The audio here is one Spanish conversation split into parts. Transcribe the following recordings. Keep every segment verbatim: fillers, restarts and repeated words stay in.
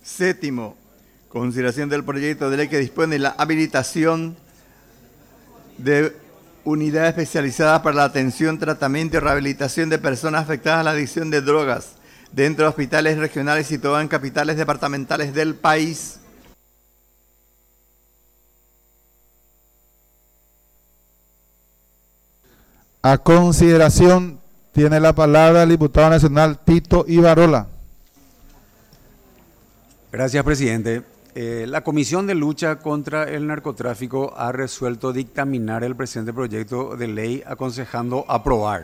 Séptimo, consideración del proyecto de ley que dispone la habilitación de unidades especializadas para la atención, tratamiento y rehabilitación de personas afectadas a la adicción de drogas dentro de hospitales regionales situados en capitales departamentales del país. A consideración tiene la palabra el diputado nacional Tito Ibarola. Gracias, presidente. Eh, la Comisión de Lucha contra el Narcotráfico ha resuelto dictaminar el presente proyecto de ley aconsejando aprobar.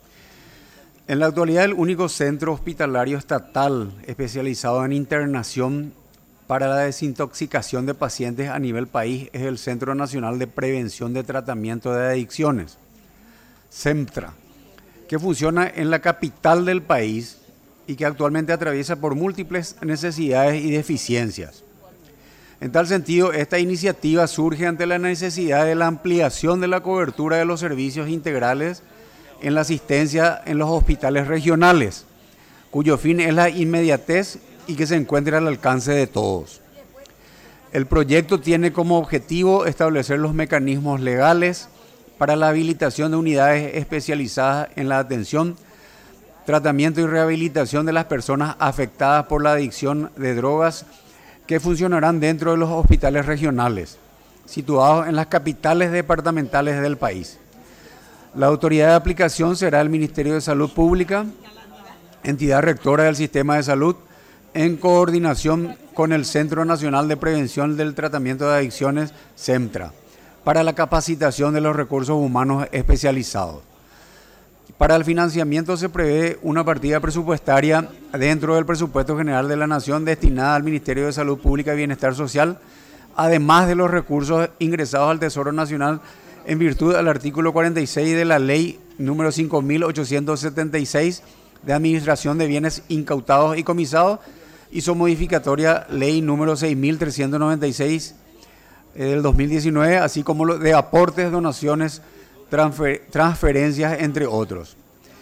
En la actualidad, el único centro hospitalario estatal especializado en internación para la desintoxicación de pacientes a nivel país es el Centro Nacional de Prevención de Tratamiento de Adicciones, CEMTRA, que funciona en la capital del país y que actualmente atraviesa por múltiples necesidades y deficiencias. En tal sentido, esta iniciativa surge ante la necesidad de la ampliación de la cobertura de los servicios integrales en la asistencia en los hospitales regionales, cuyo fin es la inmediatez y que se encuentre al alcance de todos. El proyecto tiene como objetivo establecer los mecanismos legales para la habilitación de unidades especializadas en la atención, tratamiento y rehabilitación de las personas afectadas por la adicción de drogas que funcionarán dentro de los hospitales regionales, situados en las capitales departamentales del país. La autoridad de aplicación será el Ministerio de Salud Pública, entidad rectora del Sistema de Salud, en coordinación con el Centro Nacional de Prevención del Tratamiento de Adicciones, CEMTRA, para la capacitación de los recursos humanos especializados. Para el financiamiento se prevé una partida presupuestaria dentro del presupuesto general de la Nación destinada al Ministerio de Salud Pública y Bienestar Social, además de los recursos ingresados al Tesoro Nacional en virtud del artículo cuarenta y seis de la Ley número cinco mil ochocientos setenta y seis de Administración de Bienes Incautados y Comisados y su modificatoria Ley número seis mil trescientos noventa y seis eh, del dos mil diecinueve, así como lo de aportes, donaciones, transfer, transferencias, entre otros.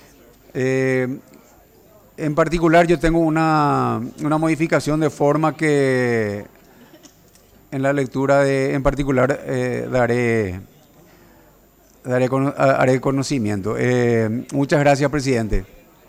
Eh, en particular, yo tengo una, una modificación de forma que en la lectura de, en particular eh, daré... Daré con, haré conocimiento. Eh, muchas gracias, presidente.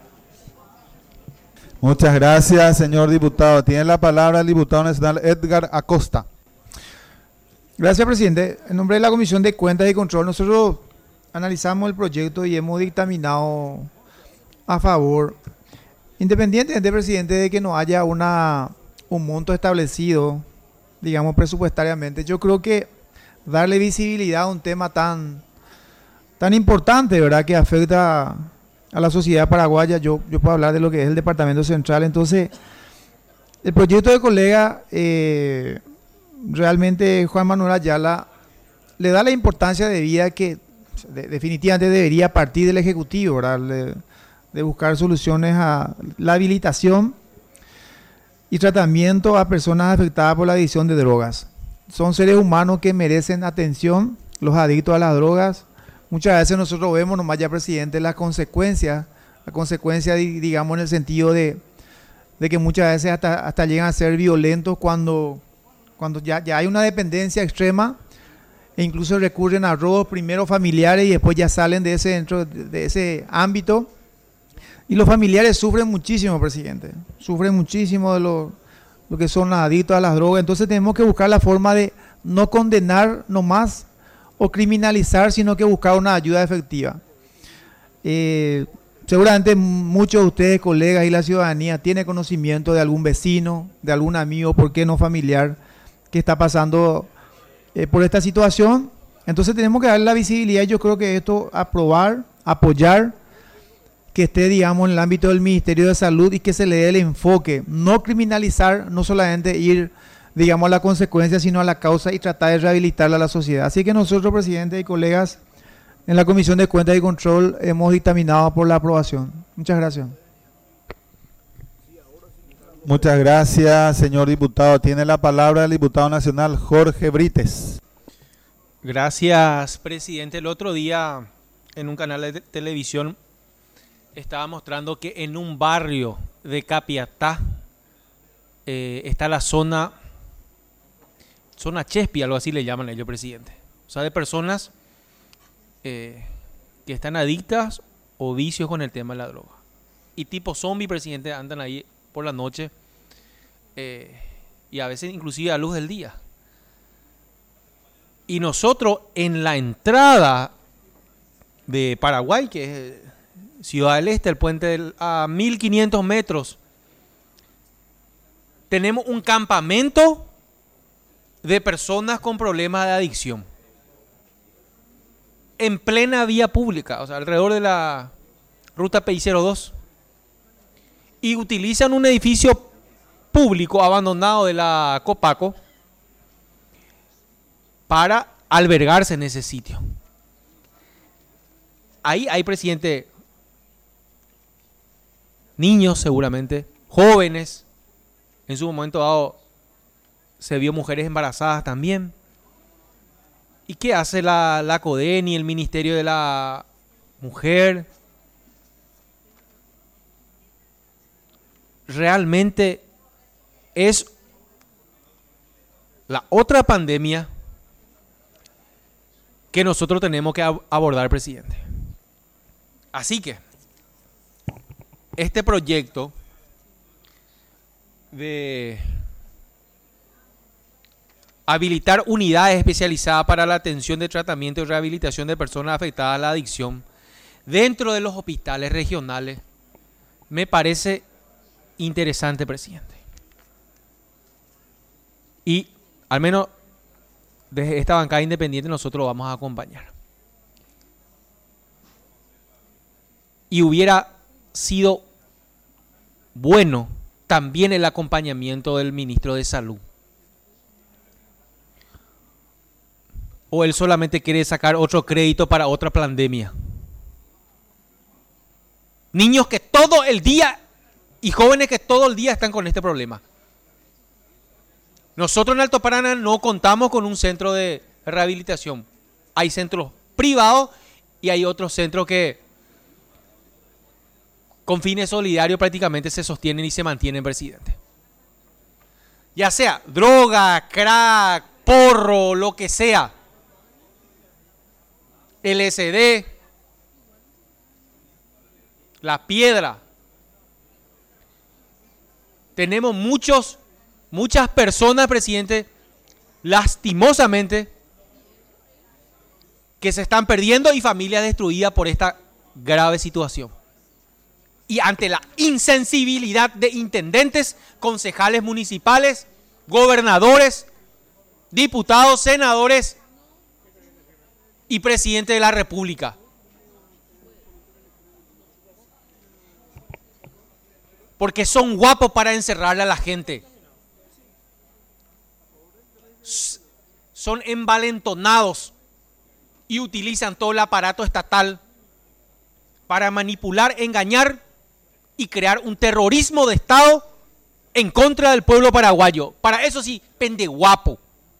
Muchas gracias, señor diputado. Tiene la palabra el diputado nacional Edgar Acosta. Gracias, presidente. En nombre de la Comisión de Cuentas y Control, nosotros analizamos el proyecto y hemos dictaminado a favor, independientemente, presidente, de que no haya una, un monto establecido, digamos, presupuestariamente. Yo creo que darle visibilidad a un tema tan... tan importante, ¿verdad?, que afecta a la sociedad paraguaya. Yo, yo puedo hablar de lo que es el Departamento Central. Entonces, el proyecto de colega, eh, realmente Juan Manuel Ayala le da la importancia de vida que de, definitivamente debería partir del Ejecutivo, ¿verdad?, de, de buscar soluciones a la habilitación y tratamiento a personas afectadas por la adicción de drogas. Son seres humanos que merecen atención, los adictos a las drogas. Muchas veces nosotros vemos nomás ya, presidente, las consecuencias, la consecuencia, digamos, en el sentido de, de que muchas veces hasta, hasta llegan a ser violentos cuando, cuando ya, ya hay una dependencia extrema e incluso recurren a robos primero familiares y después ya salen de ese, dentro de ese ámbito. Y los familiares sufren muchísimo, presidente, sufren muchísimo de lo, lo que son adictos a las drogas. Entonces tenemos que buscar la forma de no condenar nomás o criminalizar, sino que buscar una ayuda efectiva. Eh, seguramente muchos de ustedes, colegas y la ciudadanía, tienen conocimiento de algún vecino, de algún amigo, por qué no familiar, que está pasando eh, por esta situación. Entonces tenemos que darle la visibilidad. Yo creo que esto, aprobar, apoyar, que esté, digamos, en el ámbito del Ministerio de Salud y que se le dé el enfoque, no criminalizar, no solamente ir, digamos, a la consecuencia, sino a la causa y tratar de rehabilitarla a la sociedad. Así que nosotros, presidente y colegas, en la Comisión de Cuentas y Control hemos dictaminado por la aprobación. Muchas gracias. Muchas gracias, señor diputado. Tiene la palabra el diputado nacional Jorge Brites. Gracias, presidente. El otro día, en un canal de televisión, estaba mostrando que en un barrio de Capiatá eh, está la zona, zona Chespi, algo así le llaman ellos, presidente. O sea, de personas eh, que están adictas o vicios con el tema de la droga. Y tipo zombie, presidente, andan ahí por la noche eh, y a veces inclusive a luz del día. Y nosotros en la entrada de Paraguay, que es Ciudad del Este, el puente del, a mil quinientos metros, tenemos un campamento de personas con problemas de adicción. En plena vía pública, o sea, alrededor de la ruta P I cero dos. Y utilizan un edificio público abandonado de la Copaco para albergarse en ese sitio. Ahí hay, presidente, niños seguramente, jóvenes. En su momento dado se vio mujeres embarazadas también. ¿Y qué hace la, la CODEN y el Ministerio de la Mujer? Realmente es la otra pandemia que nosotros tenemos que abordar, presidente. Así que este proyecto de habilitar unidades especializadas para la atención de tratamiento y rehabilitación de personas afectadas a la adicción dentro de los hospitales regionales me parece interesante, presidente. Y al menos desde esta bancada independiente nosotros lo vamos a acompañar. Y hubiera sido bueno también el acompañamiento del ministro de Salud. ¿O él solamente quiere sacar otro crédito para otra pandemia? Niños que todo el día y jóvenes que todo el día están con este problema. Nosotros en Alto Paraná no contamos con un centro de rehabilitación. Hay centros privados y hay otros centros que con fines solidarios prácticamente se sostienen y se mantienen, presidente. Ya sea droga, crack, porro, lo que sea. L S D, la piedra. Tenemos muchos, muchas personas, presidente, lastimosamente, que se están perdiendo y familias destruidas por esta grave situación. Y ante la insensibilidad de intendentes, concejales municipales, gobernadores, diputados, senadores y presidente de la República. Porque son guapos para encerrarle a la gente. Son envalentonados y utilizan todo el aparato estatal para manipular, engañar y crear un terrorismo de Estado en contra del pueblo paraguayo. Para eso sí, pende guapo.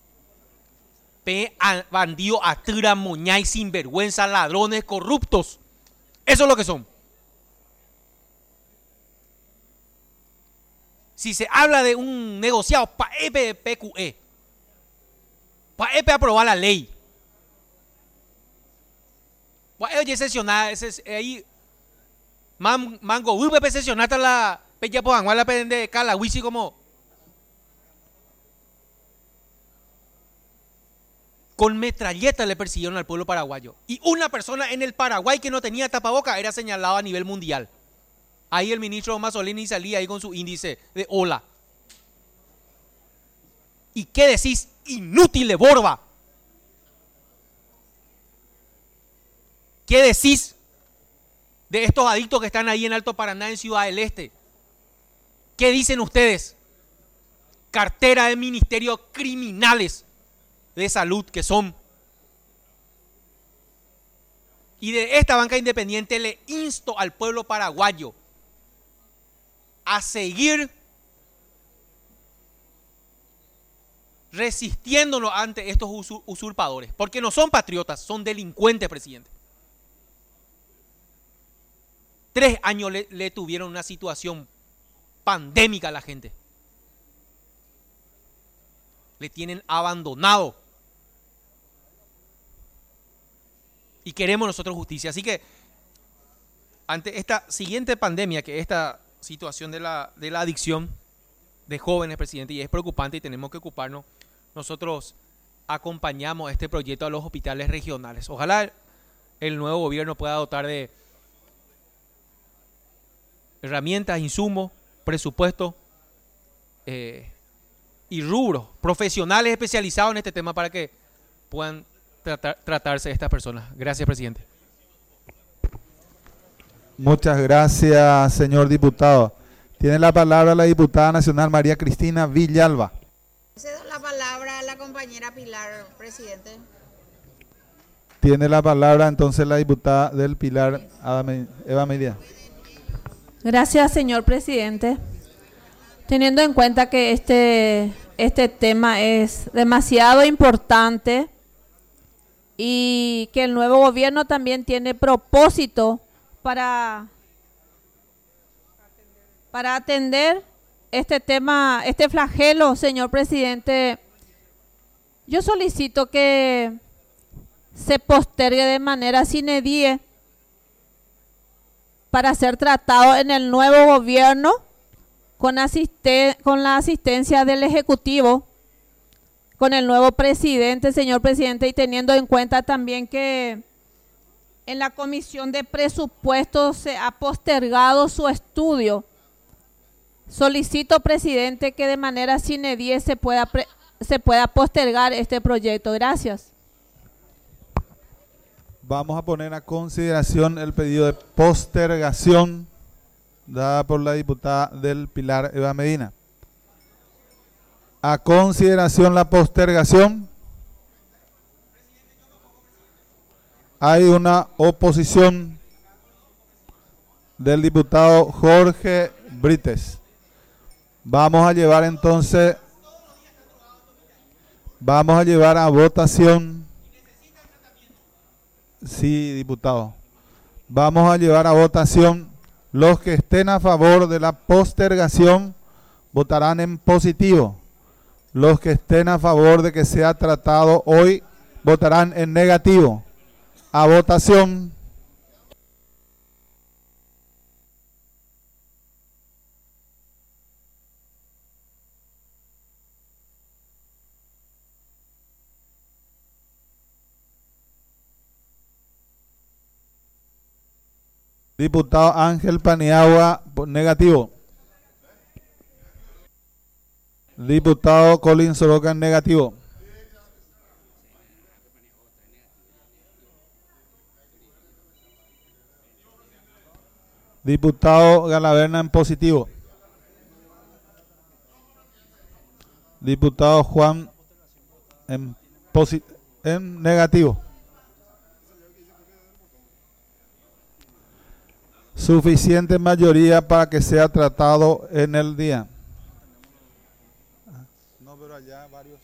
Pe bandido, atira, moñay, sinvergüenza, ladrones, corruptos. Eso es lo que son. Si se habla de un negociado, pa' E P P Q E, pa' E P aprobar la ley. Pa' E P sesionar, ahí, mango, U P P sesionar hasta la pecha pojangual la pende cala, wisi como. Con metralleta le persiguieron al pueblo paraguayo. Y una persona en el Paraguay que no tenía tapaboca era señalado a nivel mundial. Ahí el ministro Mazzolini salía ahí con su índice de hola. ¿Y qué decís? Inútil de Borba. ¿Qué decís de estos adictos que están ahí en Alto Paraná, en Ciudad del Este? ¿Qué dicen ustedes? Cartera de ministerios criminales de salud que son. Y de esta banca independiente le insto al pueblo paraguayo a seguir resistiéndonos ante estos usurpadores, porque no son patriotas, son delincuentes, presidente. Tres años le, le tuvieron una situación pandémica a la gente. le tienen abandonado. Y queremos nosotros justicia. Así que ante esta siguiente pandemia, que es esta situación de la, de la adicción de jóvenes, presidente, y es preocupante y tenemos que ocuparnos, nosotros acompañamos este proyecto a los hospitales regionales. Ojalá el nuevo gobierno pueda dotar de herramientas, insumos, presupuesto eh, y rubros profesionales especializados en este tema para que puedan tratar, tratarse estas personas. Gracias, presidente. Muchas gracias, señor diputado. Tiene la palabra la diputada nacional María Cristina Villalba. Cedo la palabra a la compañera Pilar, presidente. Tiene la palabra entonces la diputada del Pilar, Eva Medina. Gracias, señor presidente. Teniendo en cuenta que este, este tema es demasiado importante y que el nuevo gobierno también tiene propósito para, para atender este tema, este flagelo, señor presidente, yo solicito que se postergue de manera sine die para ser tratado en el nuevo gobierno con, asiste, con la asistencia del Ejecutivo, con el nuevo presidente, señor presidente, y teniendo en cuenta también que en la Comisión de Presupuestos se ha postergado su estudio. Solicito, presidente, que de manera sine die se pueda, pre, se pueda postergar este proyecto. Gracias. Vamos a poner a consideración el pedido de postergación dada por la diputada del Pilar, Eva Medina. A consideración la postergación. Hay una oposición del diputado Jorge Brites. Vamos a llevar entonces, vamos a llevar a votación. Sí, diputado. Vamos a llevar a votación. Los que estén a favor de la postergación votarán en positivo. Los que estén a favor de que sea tratado hoy votarán en negativo. A votación. Diputado Ángel Paniagua, negativo. Diputado Colin Soroka, negativo. Diputado Galaverna, en positivo. Diputado Juan, en, en negativo. Suficiente mayoría para que sea tratado en el día. No, pero allá varios.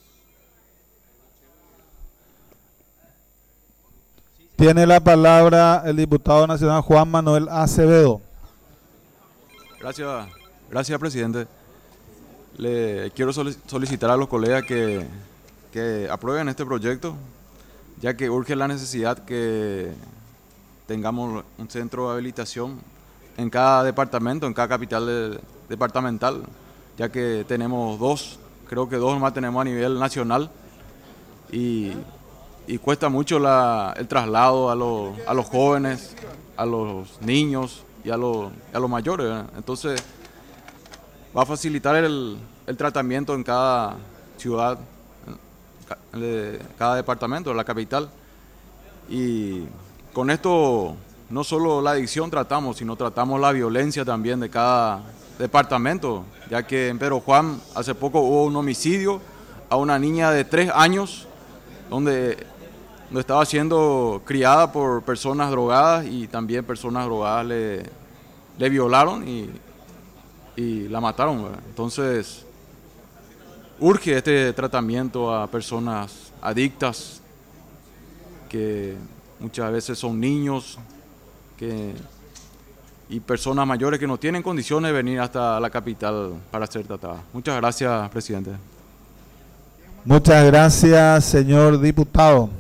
Tiene la palabra el diputado nacional Juan Manuel Acevedo. Gracias, gracias, presidente. Le quiero solicitar a los colegas que, que aprueben este proyecto, ya que urge la necesidad que tengamos un centro de habilitación en cada departamento, en cada capital de, departamental, ya que tenemos dos, creo que dos más tenemos a nivel nacional, y, y cuesta mucho la, el traslado a, lo, a los jóvenes, a los niños y a, lo, a los mayores, ¿verdad? Entonces va a facilitar el, el tratamiento en cada ciudad, en cada departamento de la capital, y con esto no solo la adicción tratamos, sino tratamos la violencia también de cada departamento, ya que en Pedro Juan hace poco hubo un homicidio a una niña de tres años, donde, donde estaba siendo criada por personas drogadas, y también personas drogadas le, le violaron y, y la mataron, ¿verdad? Entonces urge este tratamiento a personas adictas, que muchas veces son niños que, y personas mayores que no tienen condiciones de venir hasta la capital para ser tratadas. Muchas gracias, presidente. Muchas gracias, señor diputado.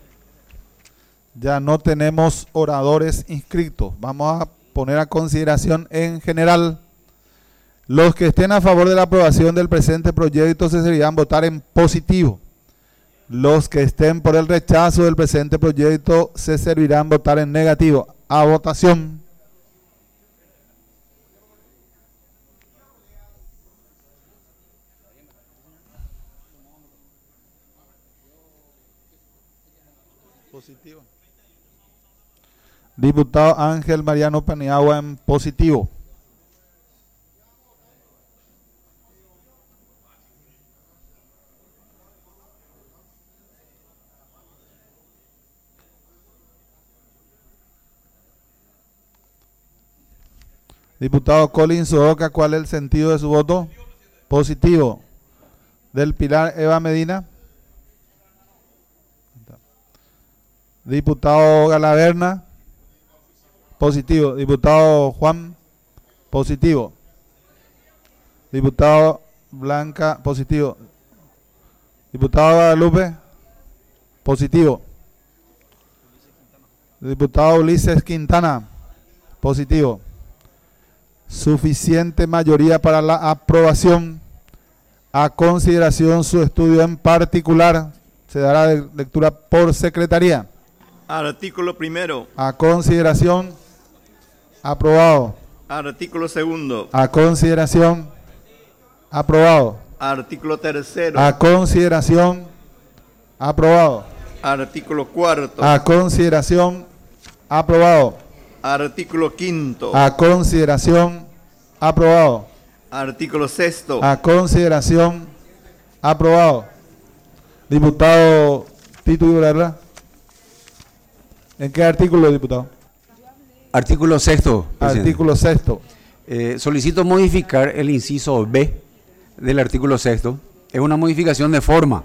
Ya no tenemos oradores inscritos. Vamos a poner a consideración en general. Los que estén a favor de la aprobación del presente proyecto se servirán votar en positivo. Los que estén por el rechazo del presente proyecto se servirán votar en negativo. A votación. Positivo. Diputado Ángel Mariano Paniagua en positivo. Diputado Colin Sodoca, ¿cuál es el sentido de su voto? Positivo. Del Pilar Eva Medina. Diputado Galaverna. Positivo. Diputado Juan. Positivo. Diputado Blanca. Positivo. Diputado Guadalupe. Positivo. Diputado Ulises Quintana. Positivo. Suficiente mayoría para la aprobación. A consideración su estudio en particular. Se dará de lectura por secretaría. Artículo primero. A consideración. Aprobado. Artículo segundo. A consideración. Aprobado. Artículo tercero. A consideración. Aprobado. Artículo cuarto. A consideración. Aprobado. Artículo quinto. A consideración. Aprobado. Artículo sexto. A consideración. Aprobado. Diputado Tito Ibarra. ¿En qué artículo, diputado? Artículo sexto. presidente. Artículo sexto. Eh, solicito modificar el inciso B del artículo sexto. Es una modificación de forma,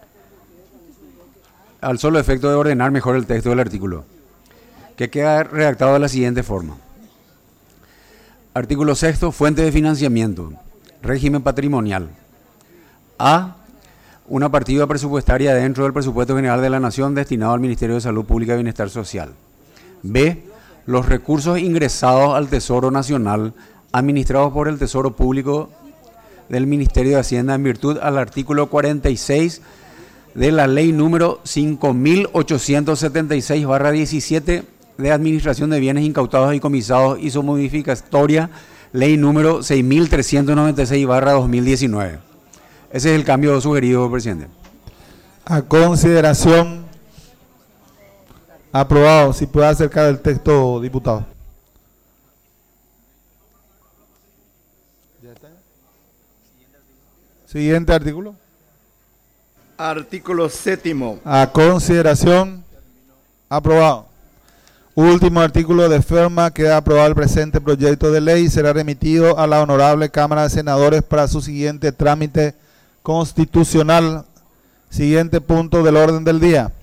al solo efecto de ordenar mejor el texto del artículo, que queda redactado de la siguiente forma. Artículo sexto, fuente de financiamiento, régimen patrimonial. A, una partida presupuestaria dentro del presupuesto general de la Nación destinado al Ministerio de Salud Pública y Bienestar Social. B, los recursos ingresados al Tesoro Nacional administrados por el Tesoro Público del Ministerio de Hacienda en virtud al artículo cuarenta y seis de la ley número cinco mil ochocientos setenta y seis barra diecisiete de Administración de Bienes Incautados y Comisados y su modificatoria, ley número seis mil trescientos noventa y seis barra dos mil diecinueve. Ese es el cambio sugerido, presidente. A consideración. Aprobado. Si puede acercar el texto, diputado. Siguiente artículo. Artículo séptimo. A consideración. Aprobado. Último artículo de forma. Queda aprobado el presente proyecto de ley y será remitido a la Honorable Cámara de Senadores para su siguiente trámite constitucional. Siguiente punto del orden del día.